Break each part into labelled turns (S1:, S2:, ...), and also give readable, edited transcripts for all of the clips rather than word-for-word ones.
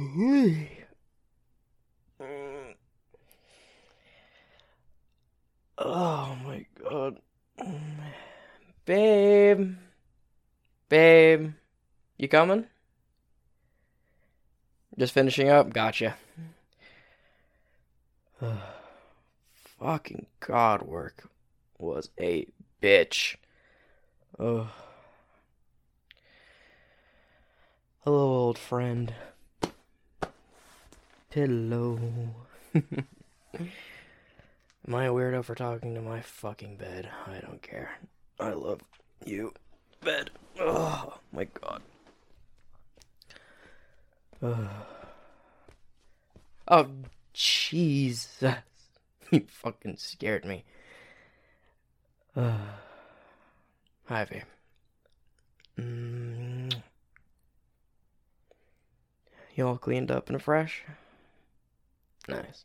S1: Oh my god. Babe. Babe. You coming? Just finishing up? Gotcha. Fucking God work was a bitch. Oh. Hello, old friend. Hello. Am I a weirdo for talking to my fucking bed? I don't care. I love you, bed. Oh my god. Oh, Jesus. You fucking scared me. Hi, babe. You all cleaned up and fresh? Nice.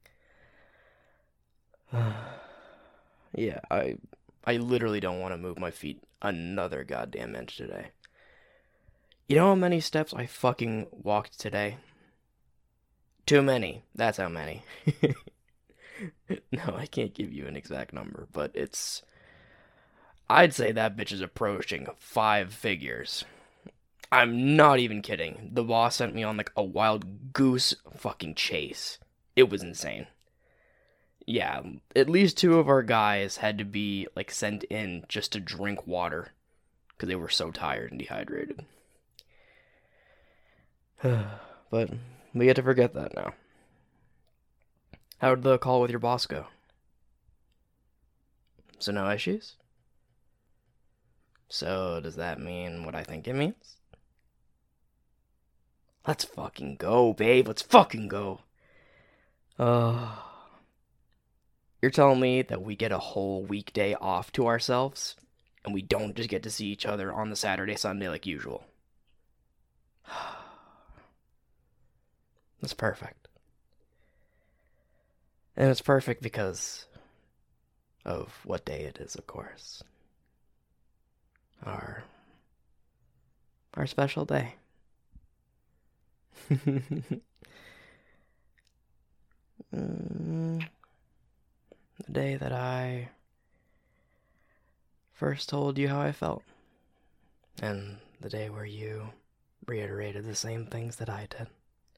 S1: Yeah, I literally don't want to move my feet another goddamn inch today. You know how many steps I fucking walked today? Too many. That's how many. No, I can't give you an exact number, but I'd say that bitch is approaching 5 figures. I'm not even kidding. The boss sent me on like a wild goose fucking chase. It was insane. Yeah, at least 2 of our guys had to be like sent in just to drink water because they were so tired and dehydrated. But we get to forget that now. How did the call with your boss go? So no issues? So does that mean what I think it means? Let's fucking go, babe. Let's fucking go. Uh, you're telling me that we get a whole weekday off to ourselves and we don't just get to see each other on the Saturday, Sunday like usual? That's perfect. And it's perfect because of what day it is, of course. Our special day. The day that I first told you how I felt. And the day where you reiterated the same things that I did.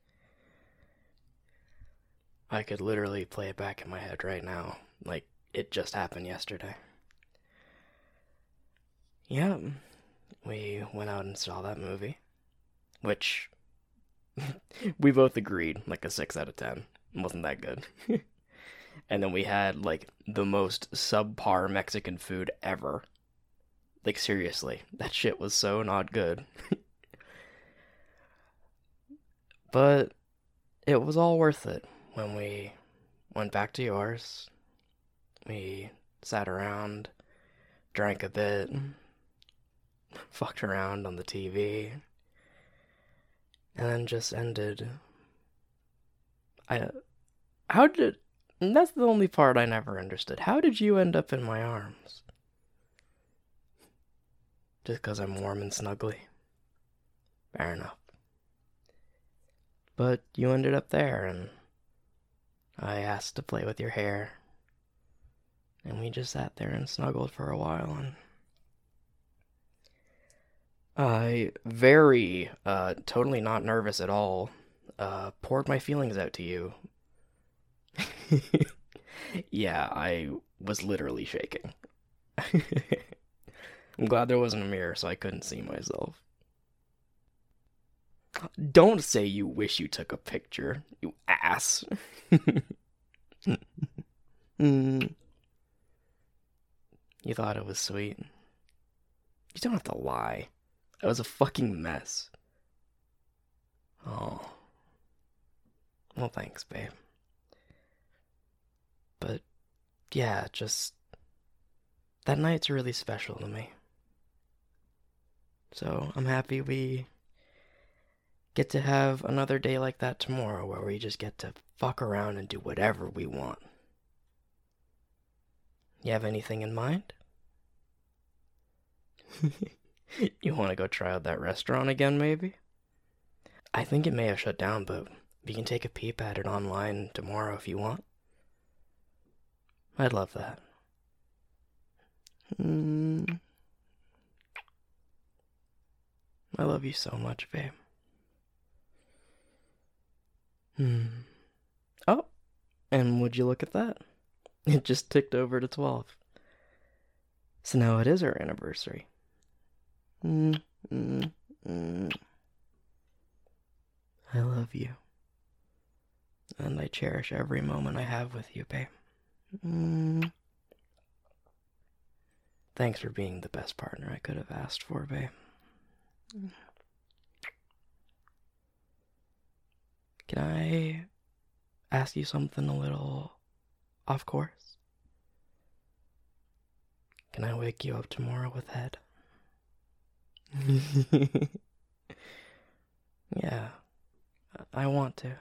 S1: I could literally play it back in my head right now, like it just happened yesterday. Yeah, we went out and saw that movie, which we both agreed, like a 6 out of 10. It wasn't that good. And then we had, like, the most subpar Mexican food ever. Like, seriously, that shit was so not good. But it was all worth it when we went back to yours. We sat around, drank a bit, fucked around on the TV, and then just ended. I. How did. That's the only part I never understood. How did you end up in my arms? Just because I'm warm and snuggly? Fair enough. But you ended up there, and I asked to play with your hair. And we just sat there and snuggled for a while, and I, very, totally not nervous at all, poured my feelings out to you. Yeah, I was literally shaking. I'm glad there wasn't a mirror so I couldn't see myself. Don't say you wish you took a picture, you ass. You thought it was sweet. You don't have to lie. I was a fucking mess. Oh. Well, thanks, babe. But, yeah, just. That night's really special to me. So, I'm happy we get to have another day like that tomorrow where we just get to fuck around and do whatever we want. You have anything in mind? You want to go try out that restaurant again, maybe? I think it may have shut down, but we can take a peep at it online tomorrow if you want. I'd love that. Mm, I love you so much, babe. Hmm. Oh, and would you look at that? It just ticked over to 12. So now it is our anniversary. Mm, mm, mm. I love you. And I cherish every moment I have with you, babe. Mm. Thanks for being the best partner I could have asked for, babe. Can I ask you something a little off course? Can I wake you up tomorrow with head? Yeah, I want to.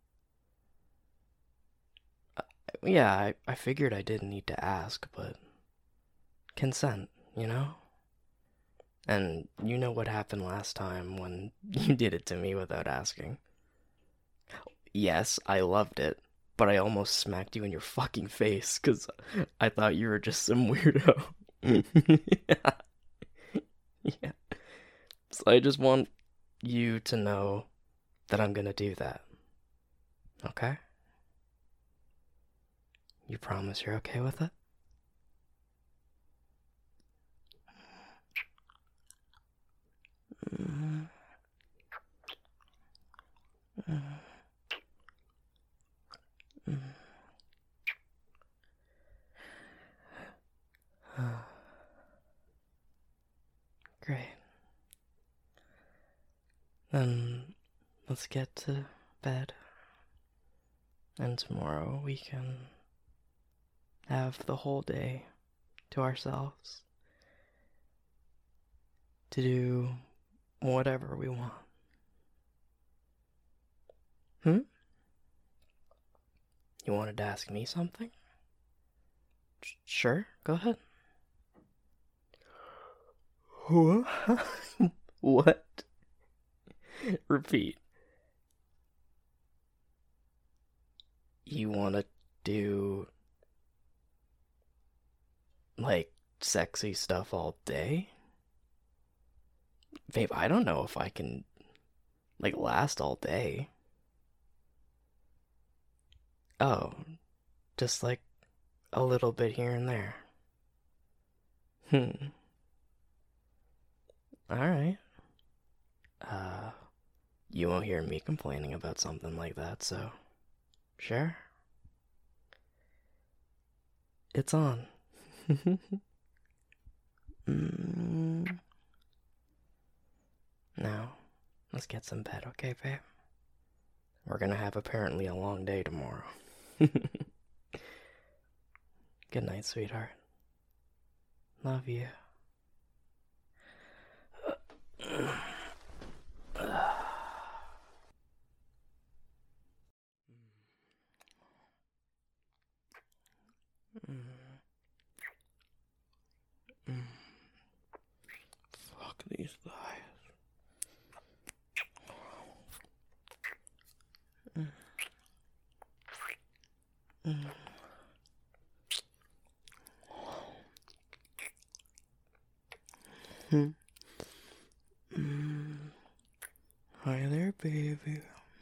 S1: Yeah, I figured I didn't need to ask, but consent, you know? And you know what happened last time when you did it to me without asking. Yes, I loved it, but I almost smacked you in your fucking face because I thought you were just some weirdo. Yeah, yeah. So I just want you to know that I'm gonna do that, okay? You promise you're okay with it? Mm, mm, mm. Great. Then let's get to bed. And tomorrow we can have the whole day to ourselves to do whatever we want. Hmm? You wanted to ask me something? Sure, go ahead. What? What? Repeat. You want to do, like, sexy stuff all day? Babe, I don't know if I can, like, last all day. Oh, just like a little bit here and there. Hmm. Alright. Uh, you won't hear me complaining about something like that, so sure. It's on. mm. Now, let's get some bed, okay, babe? We're gonna have apparently a long day tomorrow. Good night, sweetheart. Love you. Fuck these thighs. Hi there, baby.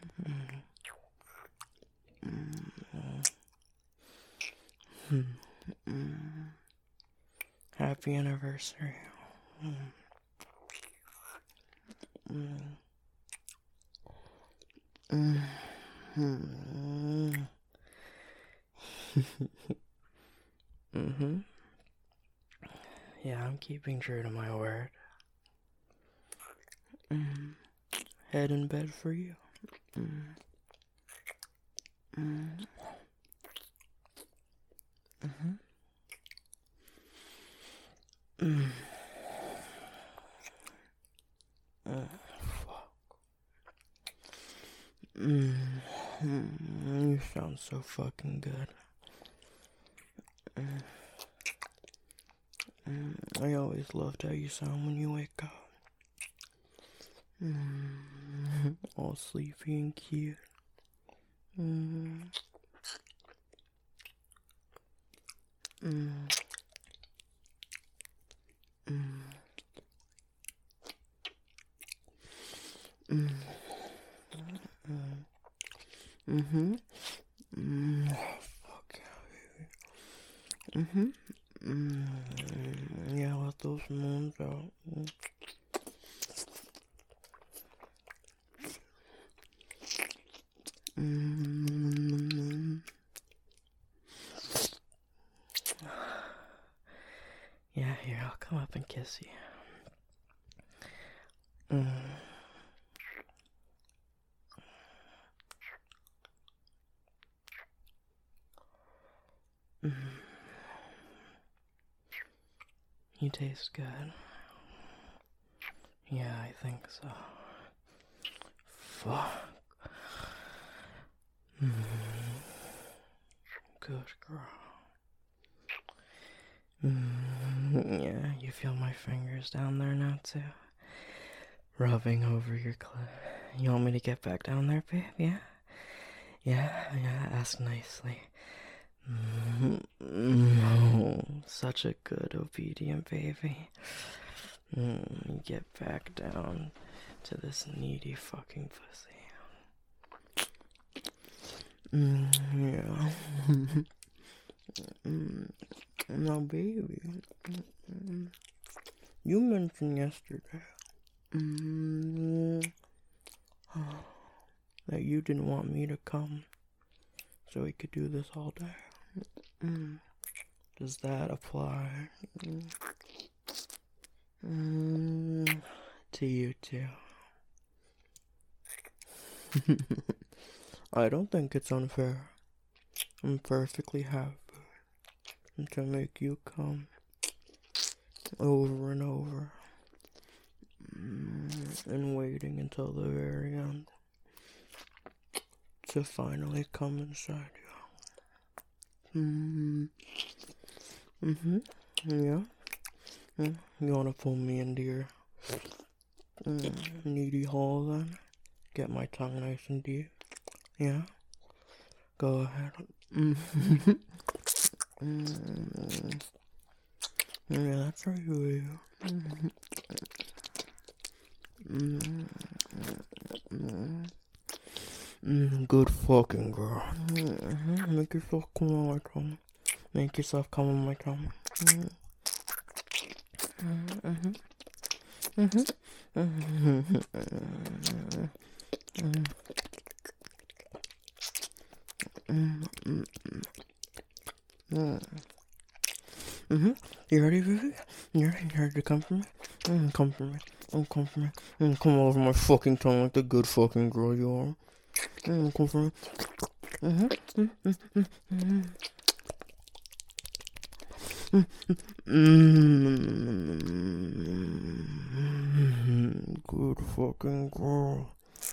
S1: Happy anniversary. Mm-hmm. Yeah, I'm keeping true to my word. Head in bed for you. You sound so fucking good. I always loved how you sound when you wake up. all sleepy and cute. Mm. Mm. Mm. Mm. Mm. Mhm. Mm. Fuck yeah, baby. Mhm. Mm. Yeah, let those moons out. Mm. Yeah, here, I'll come up and kiss you. Mm. Mm. You taste good. Yeah, I think so. Fuck. Mm. Good girl. Yeah, you feel my fingers down there now too? Rubbing over your clit. You want me to get back down there, babe? Yeah? Yeah, ask nicely. Such a good, obedient baby. Get back down to this needy fucking pussy. Yeah. Now, baby, you mentioned yesterday that you didn't want me to come so we could do this all day. Does that apply to you too? I don't think it's unfair. I'm perfectly happy to make you come over and over and waiting until the very end to finally come inside you. Yeah. You wanna pull me into your needy hole then? Get my tongue nice and deep. Yeah? Go ahead. Yeah, that's right, baby. Good fucking girl. Make yourself come on my tongue. Make yourself come on my tongue. You ready, baby? You ready to come for me? Come for me. Come for me. Come over my fucking tongue like the good fucking girl you are. Come for me. Good fucking girl.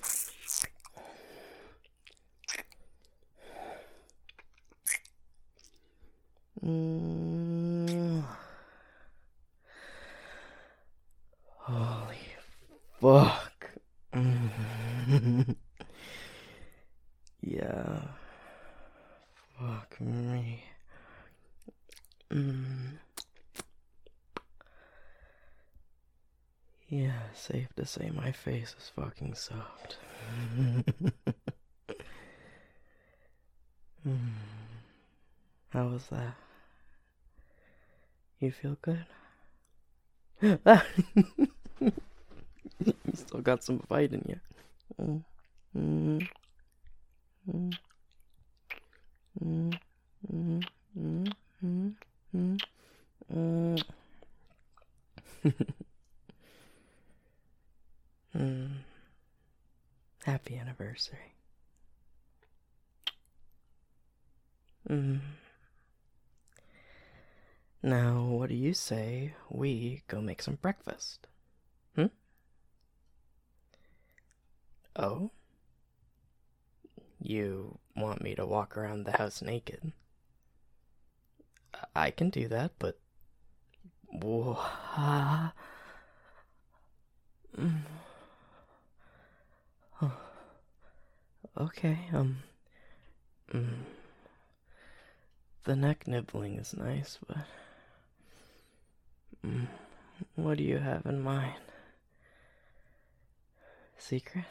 S1: Holy fuck. Yeah. Fuck me. Yeah, safe to say my face is fucking soaked. How was that? You feel good? You still got some fight in you. Happy anniversary. Now, what do you say we go make some breakfast? Oh? You want me to walk around the house naked? I can do that, but... Okay, mm, the neck nibbling is nice, but mm, what do you have in mind? Secret?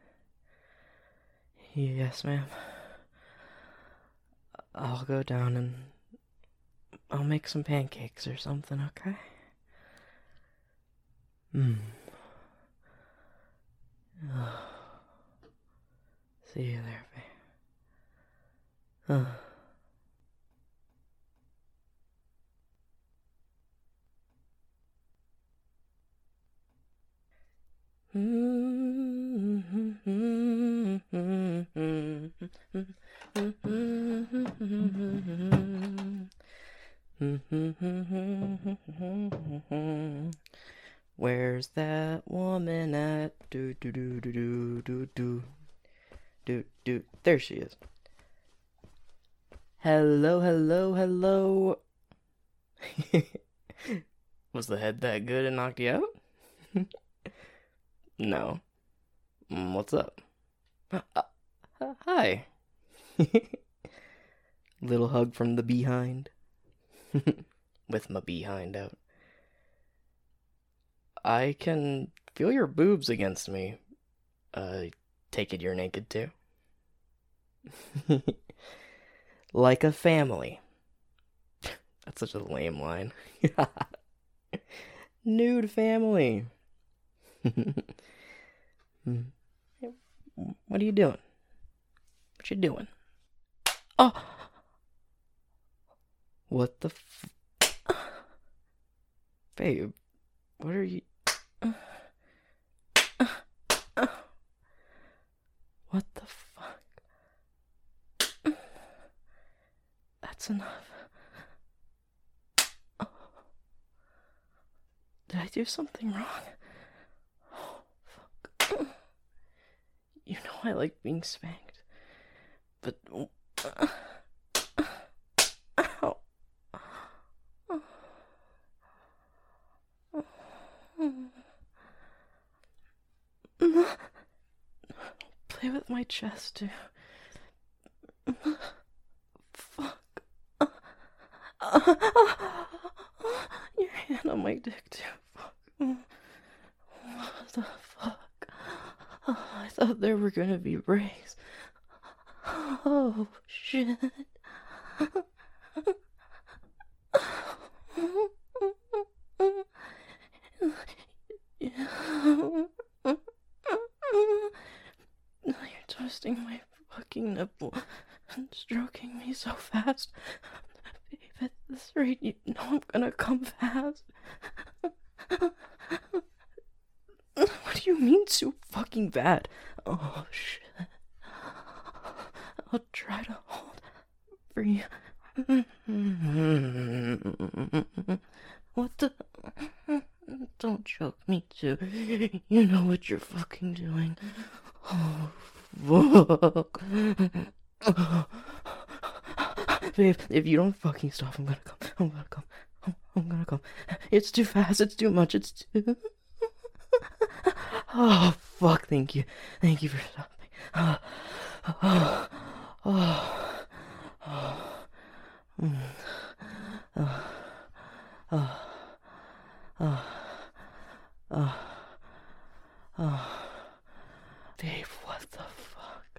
S1: Yes, ma'am. I'll go down and I'll make some pancakes or something, okay? Hmm. See you there, babe. Where's that woman at? Do do do do do do do do do. There she is. Hello, hello, hello. Was the head that good and knocked you out? No. What's up? Hi. Little hug from the behind. With my behind out. I can feel your boobs against me. Take it you're naked too? Like a family. That's such a lame line. Nude family. What are you doing? What you doing? Oh! What the Babe, what are you... What the fuck? That's enough. Did I do something wrong? Oh, fuck. You know I like being spanked. But... Ow. Play with my chest, too. Fuck. Your hand on my dick, too. Fuck. What the fuck? I thought there were gonna be breaks. Oh, shit. You're twisting my fucking nipple and stroking me so fast. Babe, at this rate, you know I'm gonna come fast. What do you mean so fucking bad? Oh, shit. I'll try to hold for you. What the... Don't choke me too. You know what you're fucking doing. Oh, fuck. Babe, if you don't fucking stop, I'm gonna come. I'm gonna come. I'm gonna come. It's too fast. It's too much. It's too... Oh, fuck. Thank you. Thank you for stopping. Dave, what the fuck?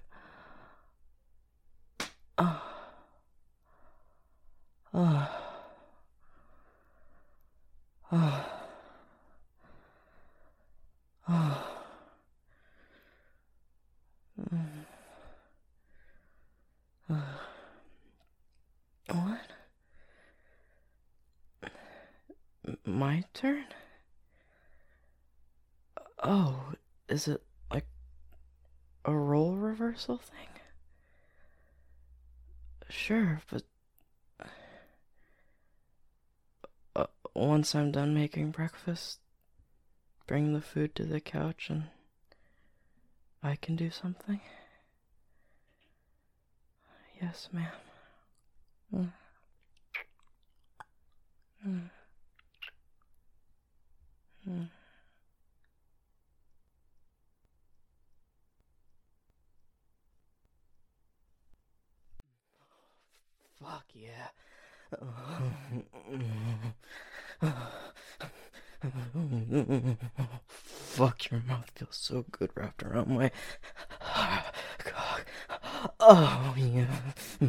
S1: What? My turn? Oh, is it like a role reversal thing? Sure, but once I'm done making breakfast, bring the food to the couch and I can do something? Yes, ma'am. Mm. Mm. Mm. fuck yeah. Fuck, your mouth feels so good wrapped around my cock. Oh yeah.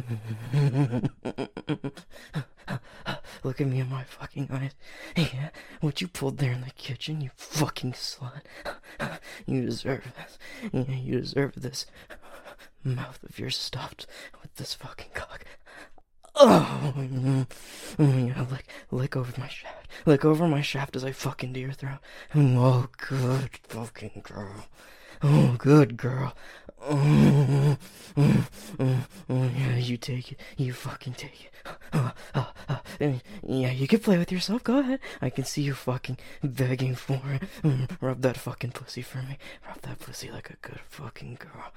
S1: Look at me in my fucking eyes. Yeah, what you pulled there in the kitchen, you fucking slut. You deserve this. Yeah, you deserve this. Mouth of yours stuffed with this fucking cock. Oh, yeah, lick over my shaft. Lick over my shaft as I fucking do your throat. Oh, good fucking girl. Oh, good girl. Oh, yeah, you take it. You fucking take it. Yeah, you can play with yourself. Go ahead. I can see you fucking begging for it. Rub that fucking pussy for me. Rub that pussy like a good fucking girl.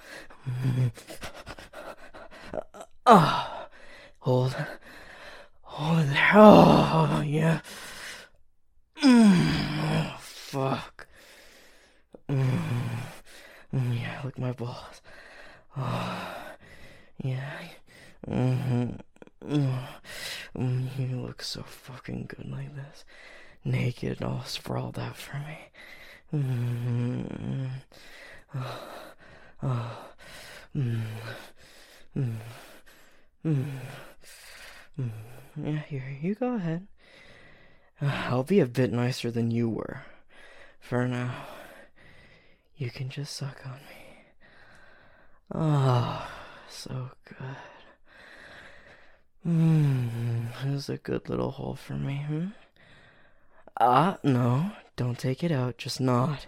S1: Hold there. Oh, yeah. Oh, fuck. Yeah, lick my balls. Oh, yeah. You look so fucking good like this. Naked, all sprawled out for me. Yeah, here, you go ahead. I'll be a bit nicer than you were. For now, you can just suck on me. Oh, so good. This is a good little hole for me, no, don't take it out, just nod.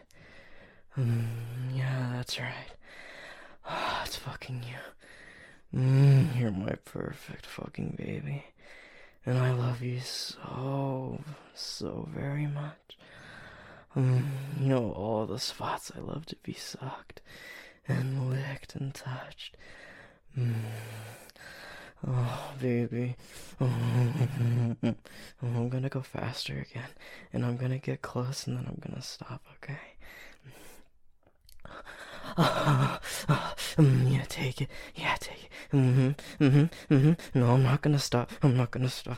S1: Yeah, that's right. It's fucking you. You're my perfect fucking baby. And I love you so, so very much. You know all the spots I love to be sucked and licked and touched. Oh, baby. I'm gonna go faster again. And I'm gonna get close and then I'm gonna stop, okay? Yeah, take it. Yeah, take it. No, I'm not gonna stop. I'm not gonna stop.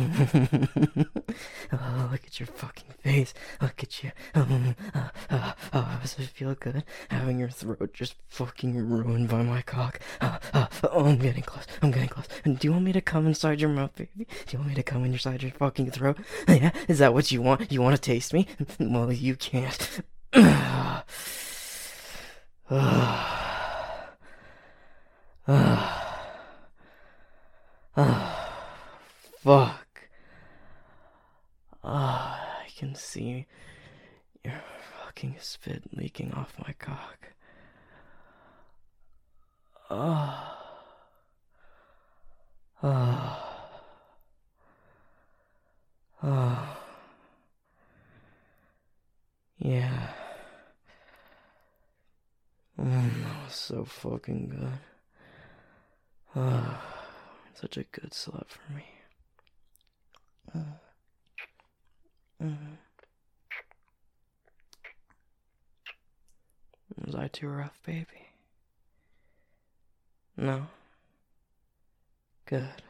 S1: Oh, look at your fucking face. Look at you. Does it feel good having your throat just fucking ruined by my cock? Oh, I'm getting close. I'm getting close. And do you want me to come inside your mouth, baby? Do you want me to come inside your fucking throat? Yeah, is that what you want? You want to taste me? Well, you can't. Fuck. I can see your fucking spit leaking off my cock. Yeah. That was so fucking good. Such a good slut for me. Was I too rough, baby? No? Good.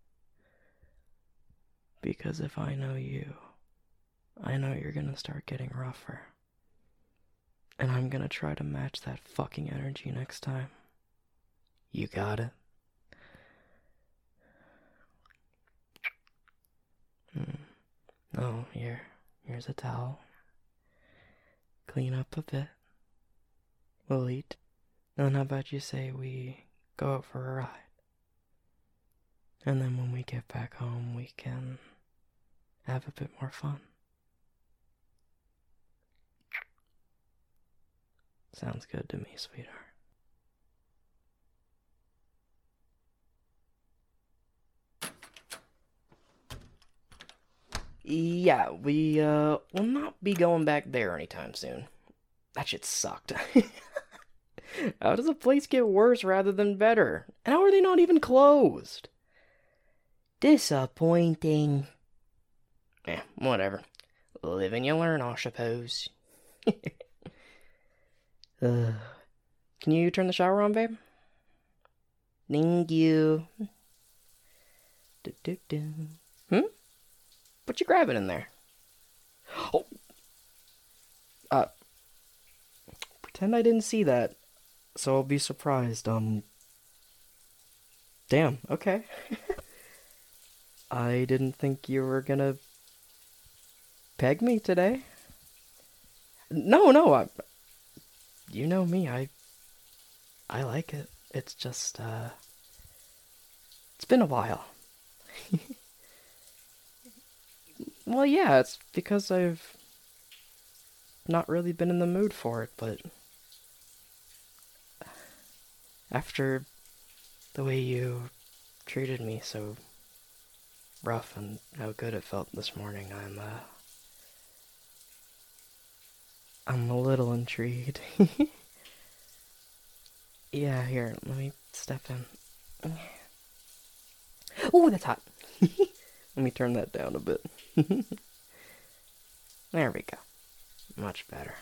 S1: Because if I know you, I know you're gonna start getting rougher. And I'm gonna try to match that fucking energy next time. You got it? Oh, here's a towel. Clean up a bit. We'll eat. And how about you say we go out for a ride? And then when we get back home, we can have a bit more fun. Sounds good to me, sweetheart. Yeah, we, will not be going back there anytime soon. That shit sucked. How does a place get worse rather than better? And how are they not even closed? Disappointing. Whatever. Live and you learn, I suppose. Can you turn the shower on, babe? Thank you. Do, do, do. Hmm? What you grabbing in there? Oh! Uh, pretend I didn't see that, so I'll be surprised. Damn, okay. I didn't think you were gonna peg me today. No, you know me, I like it. It's just, it's been a while. Well, yeah, it's because I've not really been in the mood for it, but after the way you treated me so rough and how good it felt this morning, I'm a little intrigued. Yeah, here, let me step in. Oh, that's hot. Let me turn that down a bit. There we go. Much better.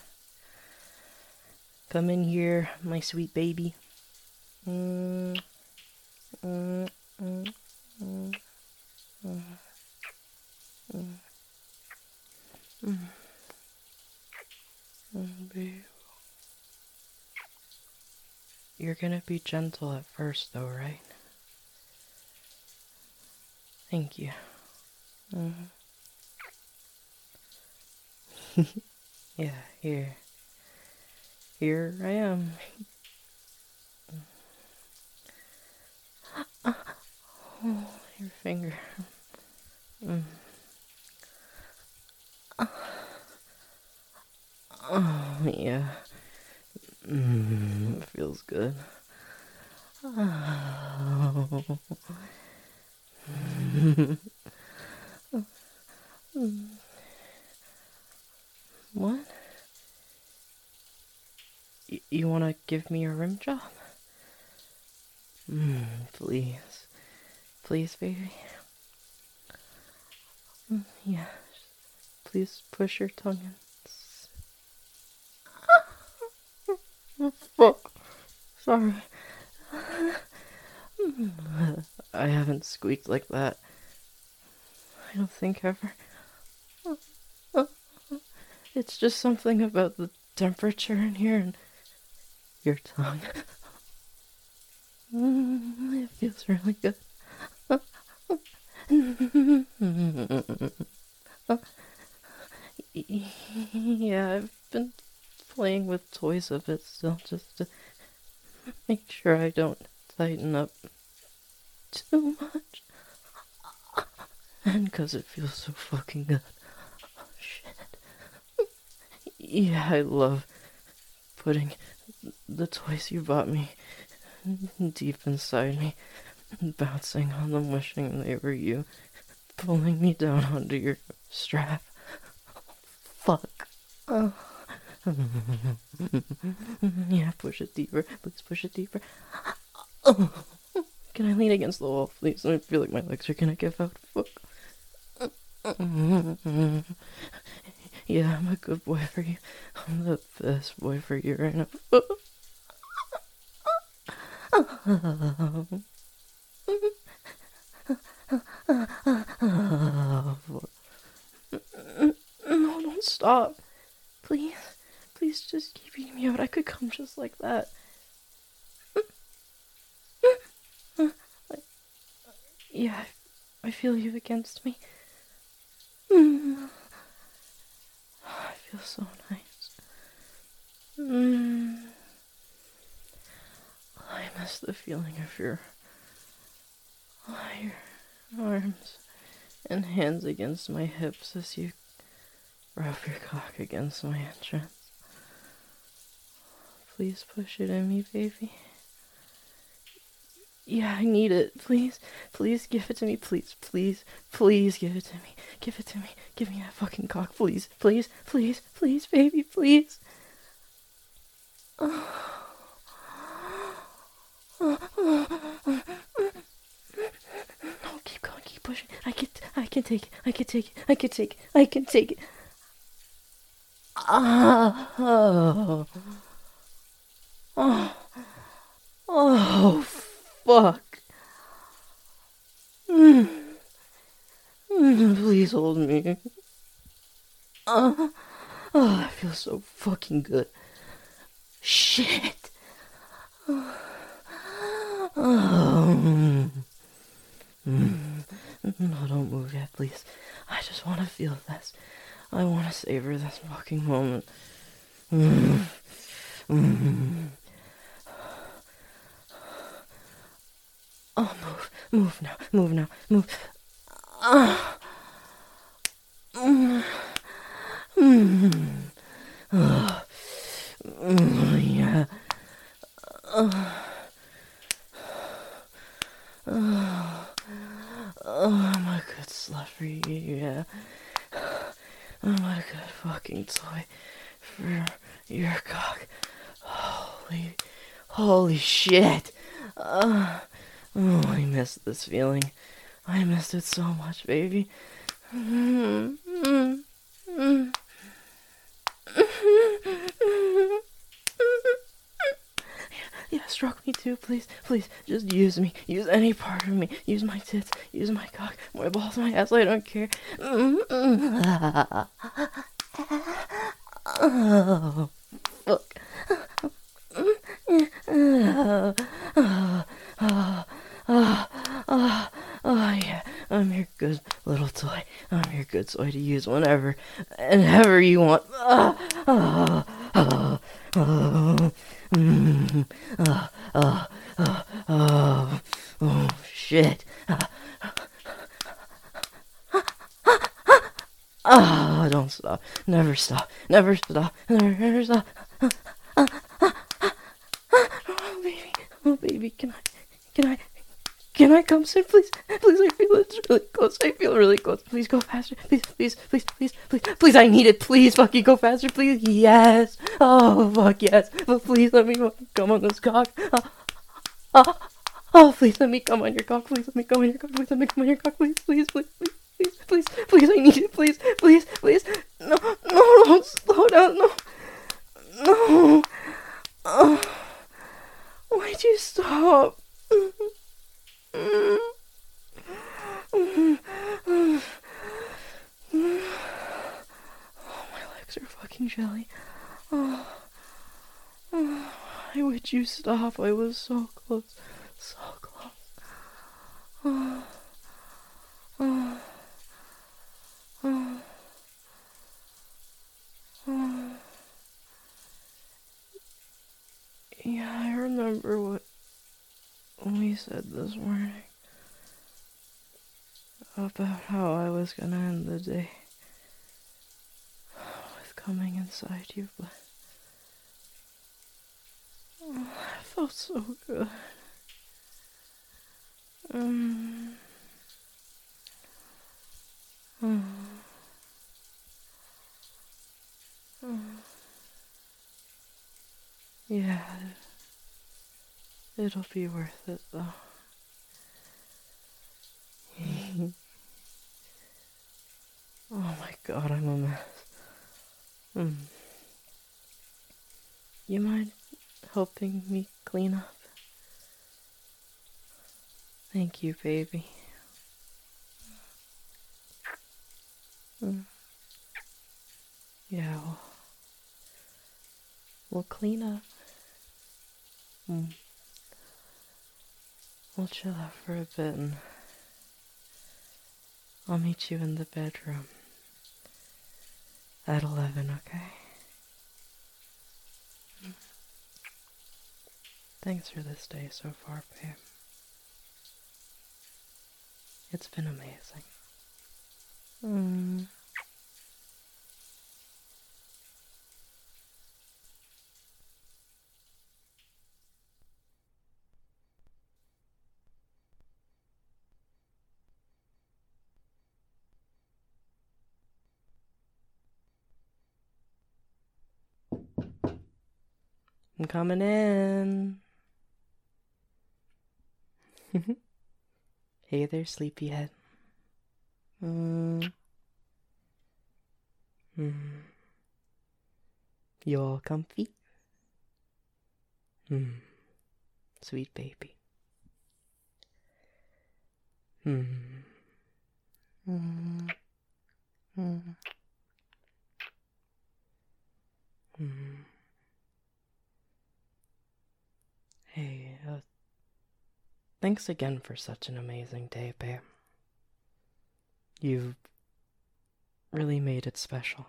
S1: Come in here, my sweet baby. Mm, mm, mm, mm, mm, mm, babe. You're gonna be gentle at first, though, right? Thank you. Mm-hmm. Yeah, here I am. Oh, your finger. Mm. Oh, yeah. It feels good. Oh. What? You wanna give me a rim job? Please. Please, baby. Yeah. Please push your tongue in. Fuck. Sorry. I haven't squeaked like that. I don't think ever. It's just something about the temperature in here and your tongue. It feels really good. Yeah, I've been playing with toys a bit still, just to make sure I don't tighten up too much. And because it feels so fucking good. Oh, shit. Yeah, I love putting the toys you bought me deep inside me, bouncing on them, wishing they were you, pulling me down onto your strap. Fuck. Oh. Yeah, push it deeper. Please push it deeper. Oh. Can I lean against the wall, please? I feel like my legs are gonna give out. Fuck. Yeah, I'm a good boy for you. I'm the best boy for you right now. No, don't stop. Please. Please just keep eating me out. I could come just like that. Yeah, I feel you against me. I feel so nice. I miss the feeling of your arms and hands against my hips as you rub your cock against my entrance. Please push it in me, baby. Yeah, I need it. Please give it to me. Please give it to me. Give it to me. Give me that fucking cock, please, baby, please. No, keep going, keep pushing. I can take it. I can take it. Oh, fuck. Please hold me. Oh, that feels so fucking good. Shit. Oh. No, don't move yet, please. I just want to feel this. I want to savor this fucking moment. Oh, move now, move. Oh, yeah. I'm a good slut for you, yeah. I'm a good fucking toy for your cock. Holy shit. Oh, I missed this feeling. I missed it so much, baby. Yeah, stroke me too, please. Please, just use me. Use any part of me. Use my tits. Use my cock. My balls, my ass. I don't care. Oh, fuck. Oh, yeah. I'm your good little toy. I'm your good toy to use whenever and ever you want. Oh, shit. Don't stop. Never stop. Never stop. Never stop. Oh, baby, can I come soon, please? Please, I feel it's really close. I feel really close. Please go faster. Please, I need it. Please, fucking go faster, please. Yes. Oh, fuck, yes. But please let me fucking come on this cock. Please let me come on your cock. Please let me come on your cock. Please let me come on your cock. Please, I need it. Please. No, don't slow down. No. Why'd you stop? My legs are fucking jelly. Why would you stop? I was so close. So close. Yeah, I remember what we said this morning about how I was gonna end the day with coming inside you, but it felt so good. Yeah, it'll be worth it though. Oh my god, I'm a mess. You mind helping me clean up? Thank you, baby. Yeah, we'll clean up. We'll chill out for a bit and I'll meet you in the bedroom at 11, okay? Thanks for this day so far, babe. It's been amazing. I'm coming in. Hey there, sleepyhead. You all comfy? Sweet baby. Mm, mm, mm. Hey, thanks again for such an amazing day, babe. You've really made it special.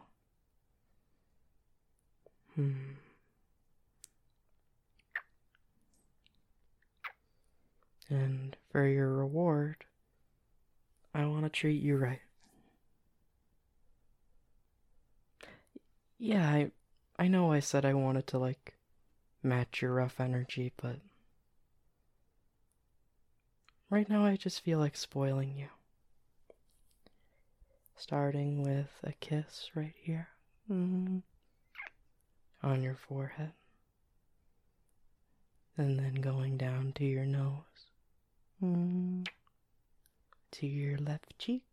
S1: Hmm. And for your reward, I want to treat you right. Yeah, I know I said I wanted to, like, match your rough energy, but right now I just feel like spoiling you. Starting with a kiss right here. On your forehead. And then going down to your nose. To your left cheek.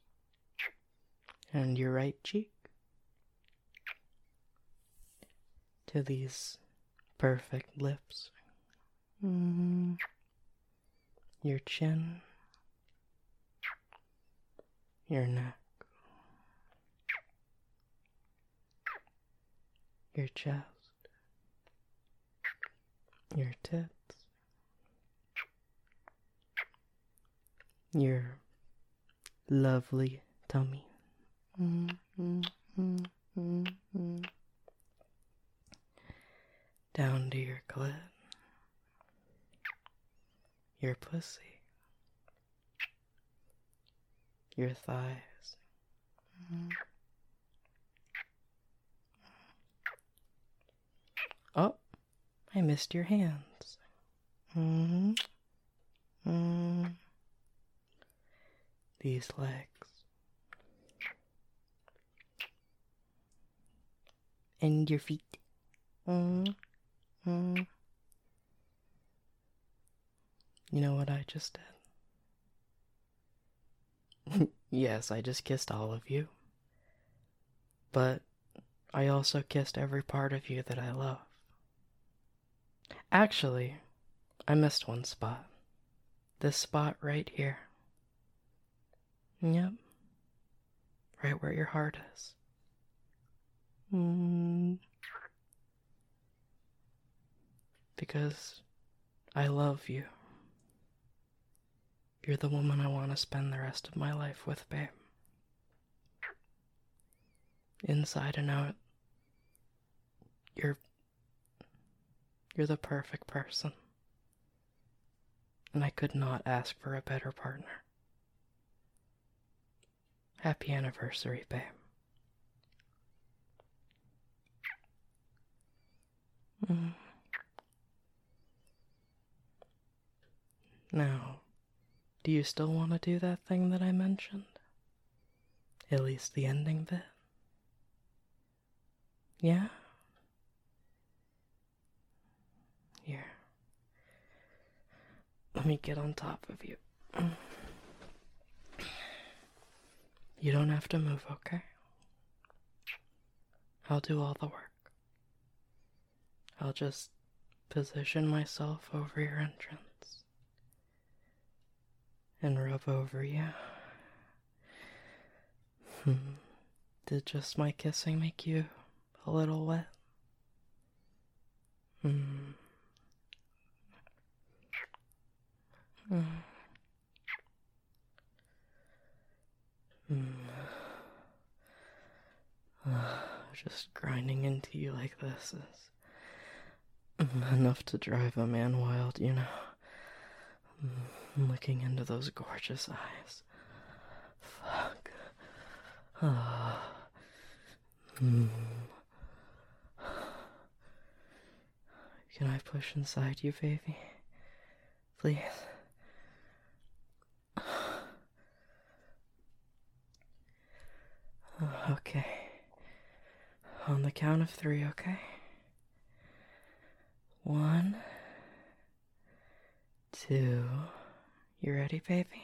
S1: And your right cheek. To these perfect lips. Your chin. Your neck. Your chest. Your tits. Your lovely tummy. Down to your clit. Your pussy. Your thighs. Oh, I missed your hands. These legs. And your feet. You know what I just did? Yes, I just kissed all of you. But I also kissed every part of you that I love. Actually, I missed one spot. This spot right here. Yep. Right where your heart is. Because I love you. You're the woman I want to spend the rest of my life with, babe. Inside and out, you're the perfect person. And I could not ask for a better partner. Happy anniversary, babe. Now, do you still want to do that thing that I mentioned? At least the ending bit? Yeah? Here. Let me get on top of you. You don't have to move, okay? I'll do all the work. I'll just position myself over your entrance and rub over you. Did just my kissing make you a little wet? Just grinding into you like this is enough to drive a man wild, you know. Looking into those gorgeous eyes. Fuck. Can I push inside you, baby? Please? Okay. On the count of 3, okay? 1, 2. You ready, baby?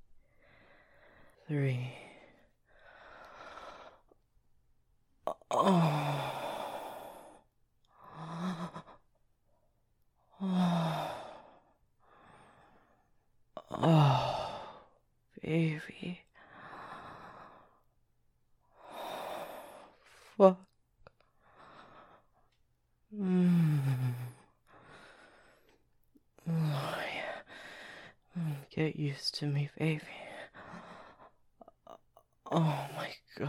S1: 3. Oh. Oh, baby. Get used to me, baby. Oh my god.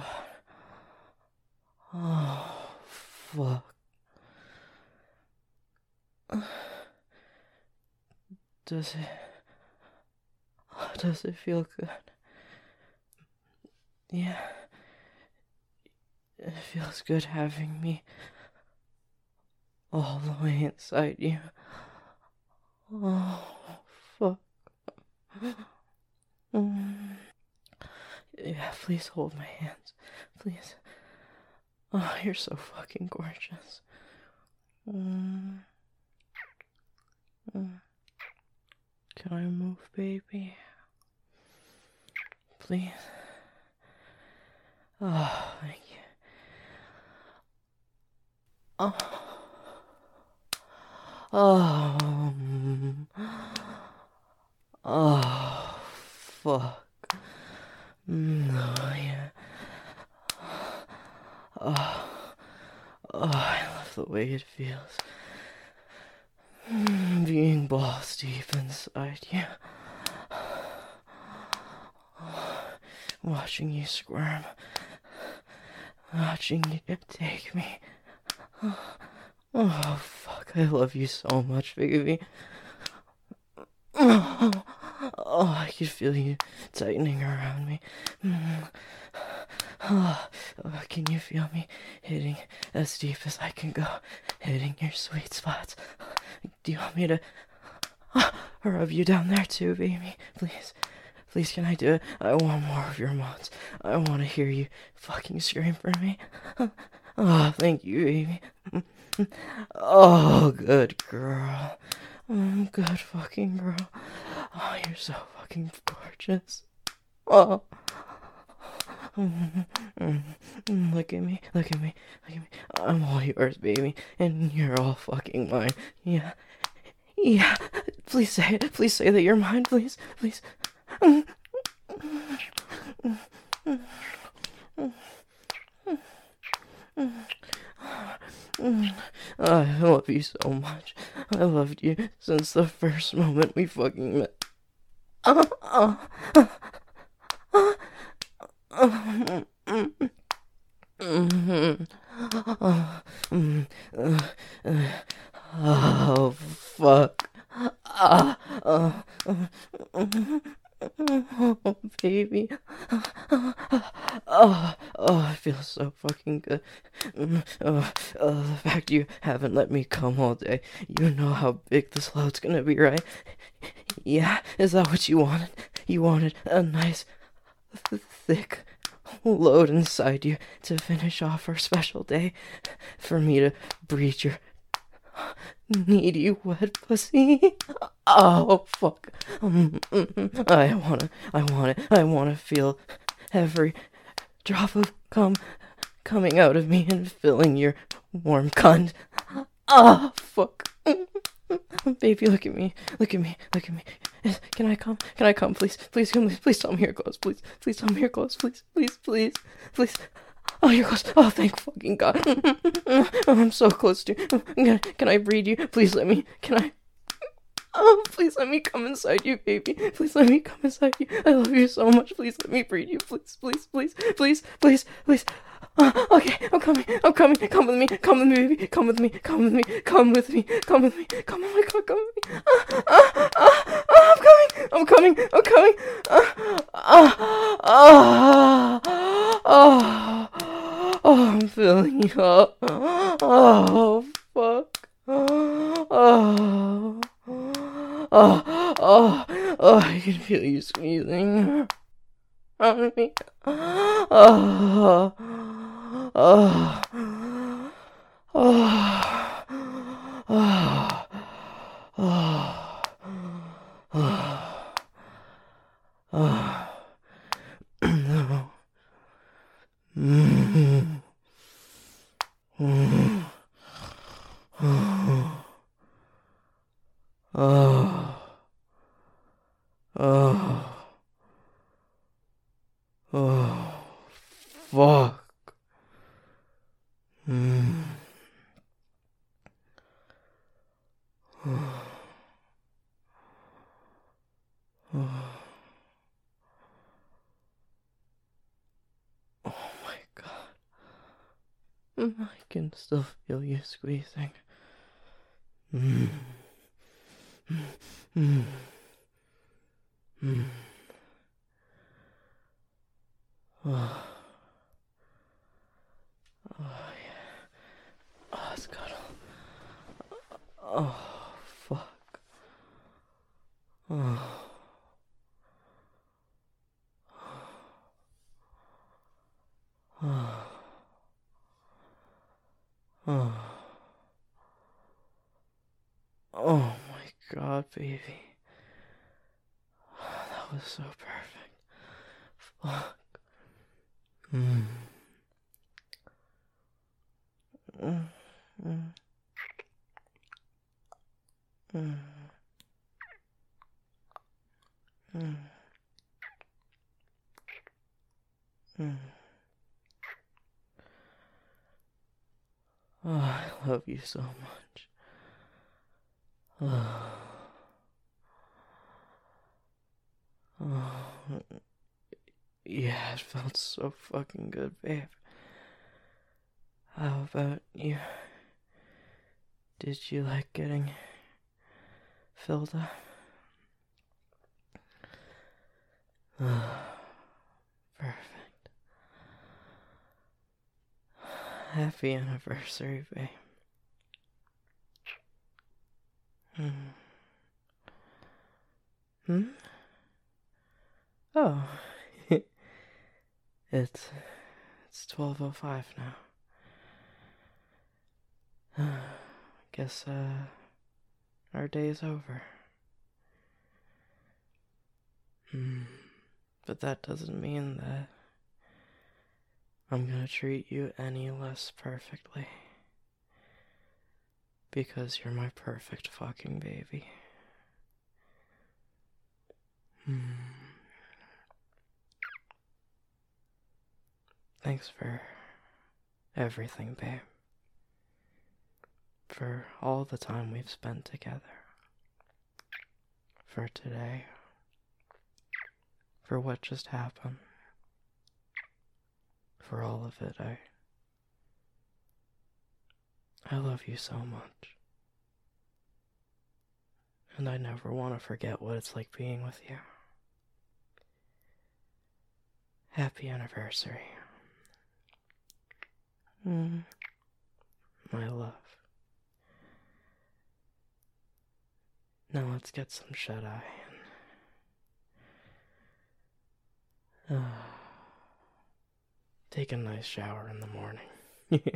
S1: Oh, fuck. Does it feel good? Yeah. It feels good having me all the way inside you. Oh, fuck. Yeah, please hold my hands. Please. Oh, you're so fucking gorgeous. Can I move, baby? Please. Oh, thank you. Oh. Oh, fuck. No, yeah. Oh, I love the way it feels. Being balls deep inside you. Watching you squirm. Watching you take me. Oh, fuck, I love you so much, baby. Oh, I can feel you tightening around me. Oh, can you feel me hitting as deep as I can go? Hitting your sweet spots. Do you want me to rub you down there too, baby? Please. Please, can I do it? I want more of your moans. I want to hear you fucking scream for me. Oh, thank you, baby. Oh, good girl. Good fucking girl. Oh, you're so fucking gorgeous. Oh. Look at me, look at me, look at me. I'm all yours, baby, and you're all fucking mine. Yeah. Yeah. Please say it. Please say that you're mine, please. Please. I love you so much. I loved you since the first moment we fucking met. Oh, fuck. Oh, baby. Oh, it feels so fucking good. The fact you haven't let me come all day. You know how big this load's gonna be, right? Yeah, is that what you wanted? You wanted a nice, thick load inside you to finish off our special day? For me to breed your needy wet pussy? Oh, fuck. I wanna feel every drop of cum coming out of me and filling your warm cunt. Oh, fuck. Baby, look at me. Look at me. Look at me. Can I come? Can I come, please? Please, please tell me you're close. Please. Please tell me you're close. Please, please, please. Please. Oh, you're close. Oh, thank fucking God. Oh, I'm so close to. Can I breed you? Please let me. Can I? Oh, please let me come inside you, baby. Please let me come inside you. I love you so much. Please let me breed you. Please, please, please, please, please, please. Okay, I'm coming. I'm coming. Come with me. Come with me, baby. Come with me. Come with me. Come with me. Come with me. Come. Oh my God, come with me. I'm coming. I'm coming. I'm coming. I'm filling you up. Oh, fuck. I can feel you squeezing around me. Fuck. I can still feel you squeezing. Mm. Mm. Mm. Oh. Oh, yeah. Oh, it's cuddle. Oh, fuck. Oh. Oh. Oh. Oh my god, baby. That was so perfect. Fuck. Mm. Mm. Mm. Mm. Mm. Mm. Oh, I love you so much. Oh. Oh. Yeah, it felt so fucking good, babe. How about you? Did you like getting filled up? Perfect. Happy anniversary, babe. Hmm. Hmm? Oh. it's 12:05 now. Guess our day's over. Hmm. But that doesn't mean that I'm gonna treat you any less perfectly. Because you're my perfect fucking baby. Hmm. Thanks for everything, babe. For all the time we've spent together. For today. For what just happened. For all of it, I love you so much. And I never want to forget what it's like being with you. Happy anniversary. My love. Now let's get some shut-eye and take a nice shower in the morning.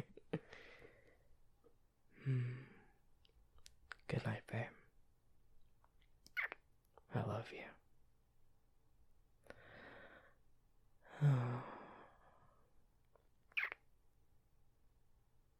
S1: Good night, babe. I love you.